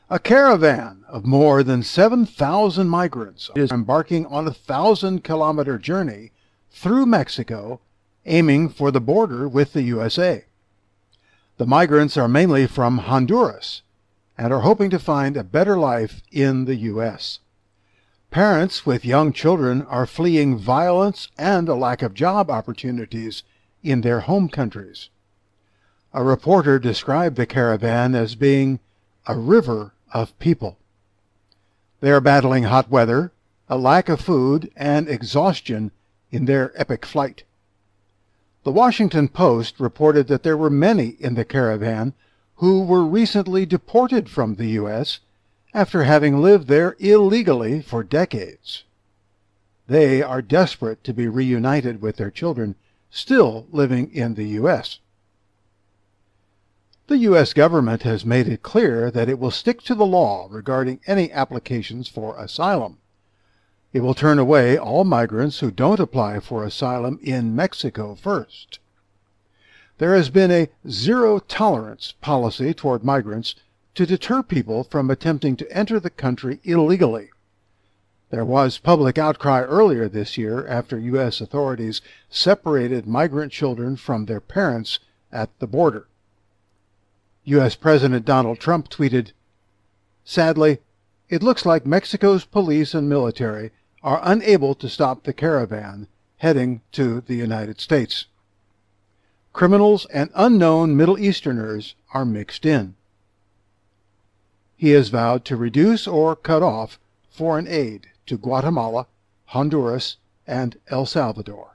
A caravan of more than 7,000 migrants is embarking on a 1,000-kilometer journey through Mexico, aiming for the border with the USA. The migrants are mainly from Honduras and are hoping to find a better life in the U.S. Parents with young children are fleeing violence and a lack of job opportunities in their home countries. A reporter described the caravan as being a river of people. They are battling hot weather, a lack of food, and exhaustion in their epic flight. The Washington Post reported that there were many in the caravan who were recently deported from the U.S. after having lived there illegally for decades. They are desperate to be reunited with their children still living in the U.S. The U.S. government has made it clear that it will stick to the law regarding any applications for asylum. It will turn away all migrants who don't apply for asylum in Mexico first. There has been a zero-tolerance policy toward migrants to deter people from attempting to enter the country illegally. There was public outcry earlier this year after U.S. authorities separated migrant children from their parents at the border. U.S. President Donald Trump tweeted, "Sadly, it looks like Mexico's police and military are unable to stop the caravan heading to the United States. Criminals and unknown Middle Easterners are mixed in." He has vowed to reduce or cut off foreign aid to Guatemala, Honduras, and El Salvador.